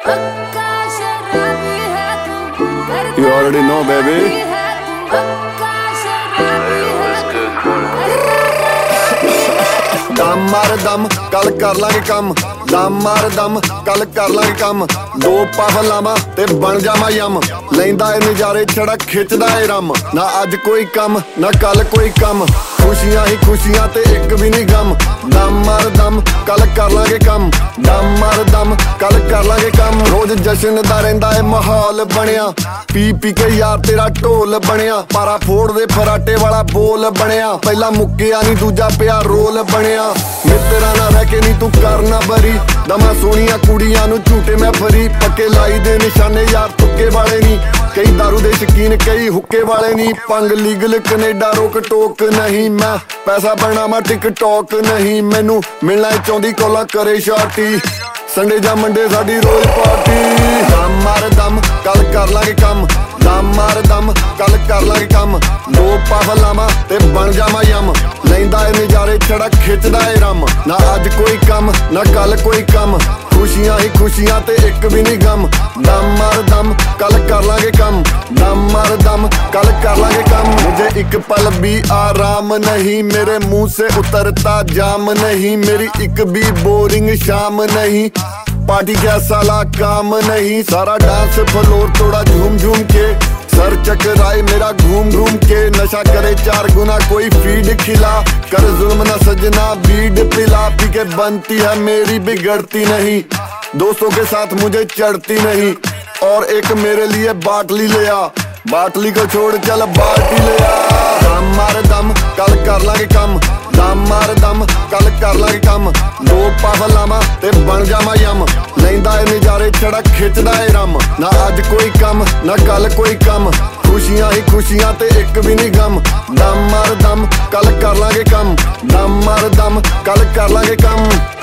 You already know, baby. दम मार दम कल कर लांगे कम, दम मार दम कल कर लांगे कम। दो पफ लावा ते बन जावा यम, लैंदा ए नजारे छड़ा खिचदा ए रम। ना अज कोई कम ना कल कोई कम, खुशियां ही खुशियां ते एक भी नहीं गम। दम मार दम कल कर लांगे कम, दम मार दम कल कर लांगे कम। रोज जश्न दा रहिंदा ए माहौल बनिया, पी पी के यार तेरा ढोल बनिया। पारा फोड़ दे फराटे वाला बोल बनिया, पहला मुक्किया नहीं दूजा पिया रोल बनिया। मित्रा ना रह के नहीं तू करना बरी, दमा सोनिया कुड़ियां नू झूठे मैं फरी। पक्के लाई दे निशाने यार तुक्के वाले नहीं, कई दारू दे शकीन कई हुक्के वाले नहीं। पंग लीगल कनेडा रोक टोक नहीं, मैं पैसा बनावा टिकटॉक नहीं। मैनू मिलना चाहती कोला करे शार्टी, संडे जा मंडे साडी रोज पार्टी। दम मार दम कल कर लांगे कम, दम मार दम कल कर लांगे कम। दो पफ लावा ते बन जावा यम, लैंदा ए नजारे छड़ा खिचदा ए रम। ना अज कोई कम ना कल कोई कम, खुशियां ही खुशियां ते एक भी नहीं गम। दम मार दम कल कर लांगे कम, दम मार दम कल कर लांगे कम। मुझे एक पल भी आराम नहीं, मेरे मुंह से उतरता जाम नहीं। मेरी एक भी बोरिंग शाम नहीं, पार्टी क्या साला काम नहीं। सारा डांस फ्लोर थोड़ा झूम झूम के, सर चकराए मेरा घूम घूम के। नशा करे 4 गुना कोई फीड खिला, कर जुल्म न सजना बीड पिला। पी के बनती है मेरी बिगड़ती नहीं, दोस्तों के साथ मुझे चढ़ती नहीं। और एक मेरे लिए बाटली ले आ, बाटली को छोड़ चल बाल्टी ले आ। दम मार दम कल कर लांगे कम, दम मार दम कल कर लांगे कम। दो पफ लावा ते बन जावा यम, लैंदा ए नजारे छड़ा खिचदा ए रम। ना अज कोई कम ना कल कोई कम, खुशियां ही खुशियां ते एक भी नहीं गम। दम मार दम कल कर लांगे कम, दम मार दम कल कर लांगे कम।